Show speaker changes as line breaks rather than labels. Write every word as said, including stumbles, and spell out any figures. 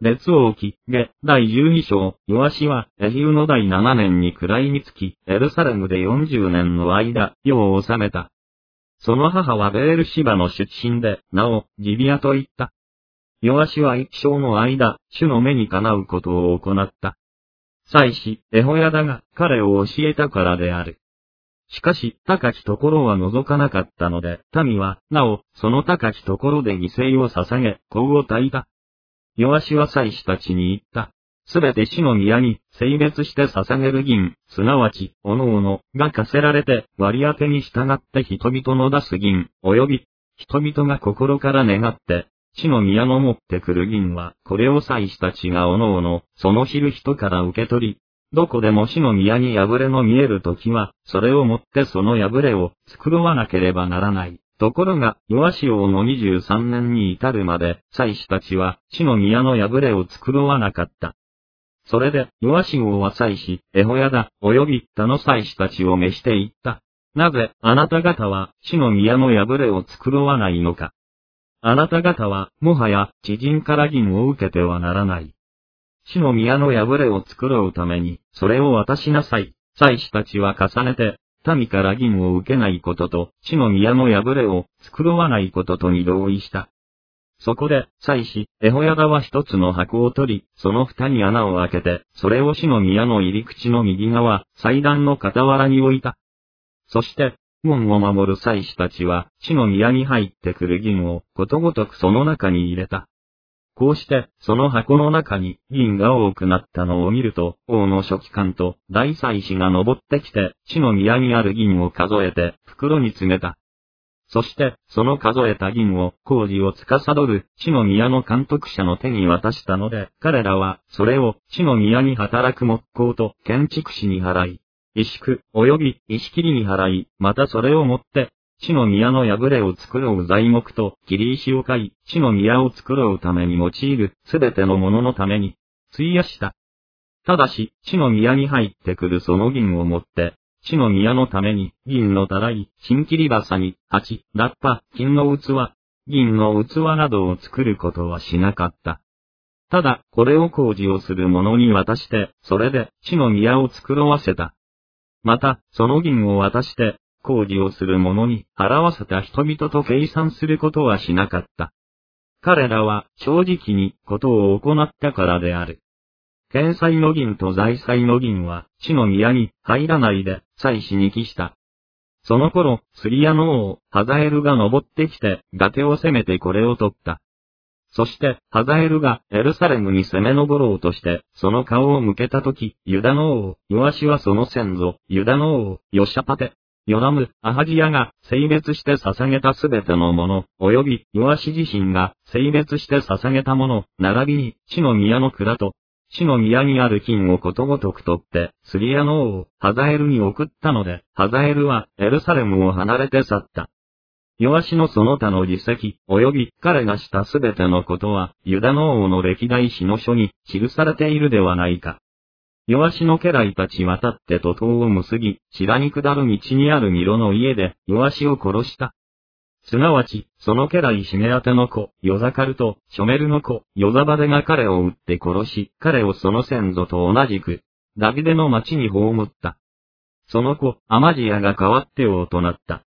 列王記下第じゅうに章、ヨアシはエヒウの第ななねんに位につき、エルサレムでよんじゅうねんの間、世を治めた。その母はベールシバの出身で、なお、ジビアと言った。ヨアシは一生の間、主の目にかなうことを行った。祭司、エホヤダが彼を教えたからである。しかし、高きところは覗かなかったので、民は、なお、その高きところで犠牲を捧げ、香を焚いた。ヨアシは祭司たちに言った。すべて主の宮に、性別して捧げる銀、すなわち、おのおの、が課せられて、割り当てに従って人々の出す銀、及び、人々が心から願って、主の宮の持ってくる銀は、これを祭司たちがおのおの、その知る人から受け取り、どこでも主の宮に破れの見えるときは、それをもってその破れを作わなければならない。ところが、ヨアシ王のにじゅうさんねんに至るまで、祭司たちは、主の宮の破れを作わなかった。それで、ヨアシ王は祭司、エホヤダ、及び他の祭司たちを召して言った。なぜ、あなた方は、主の宮の破れを作わないのか。あなた方は、もはや、知人から銀を受けてはならない。主の宮の破れを作ろうために、それを渡しなさい。祭司たちは重ねて、民から銀を受けないことと、主の宮の破れを作わないこととに同意した。そこで、祭司、エホヤダは一つの箱を取り、その蓋に穴を開けて、それを主の宮の入り口の右側、祭壇の傍らに置いた。そして、門を守る祭司たちは、主の宮に入ってくる銀を、ことごとくその中に入れた。こうして、その箱の中に銀が多くなったのを見ると、王の書記官と大祭司が登ってきて、主の宮にある銀を数えて、袋に詰めた。そして、その数えた銀を、工事を司る、主の宮の監督者の手に渡したので、彼らは、それを、主の宮に働く木工と建築士に払い、石工、及び石切りに払い、またそれをもって、主の宮の破れを作ろう材木と切り石を買い、主の宮を作ろうために用いるすべてのもののために、費やした。ただし、主の宮に入ってくるその銀をもって、主の宮のために、銀のたらい、新切りばさみ、鉢、ラッパ、金の器、銀の器などを作ることはしなかった。ただ、これを工事をする者に渡して、それで、主の宮を作らわせた。また、その銀を渡して、工事をする者に払わせた人々と計算することはしなかった。彼らは正直にことを行ったからである。献祭の銀と財祭の銀は主の宮に入らないで祭司に帰した。その頃、スリアの王、ハザエルが登ってきて崖を攻めてこれを取った。そして、ハザエルがエルサレムに攻め上ろうとして、その顔を向けたとき、ユダの王、ヨアシはその先祖、ユダの王、ヨシャパテ、ヨラム、アハジヤが性別して捧げたすべてのもの、及びヨアシ自身が性別して捧げたもの、並びに、主の宮の蔵と、主の宮にある金をことごとく取って、スリアの王、ハザエルに送ったので、ハザエルはエルサレムを離れて去った。ヨアシのその他の実績、及び彼がしたすべてのことは、ユダの王の歴代史の書に記されているではないか。ヨアシの家来たちは立って徒党を結び、白に下る道にあるミロの家で、ヨアシを殺した。すなわち、その家来シメアテの子、ヨザカルと、ショメルの子、ヨザバデが彼を撃って殺し、彼をその先祖と同じく、ダビデの町に葬った。その子、アマジヤが代わって王となった。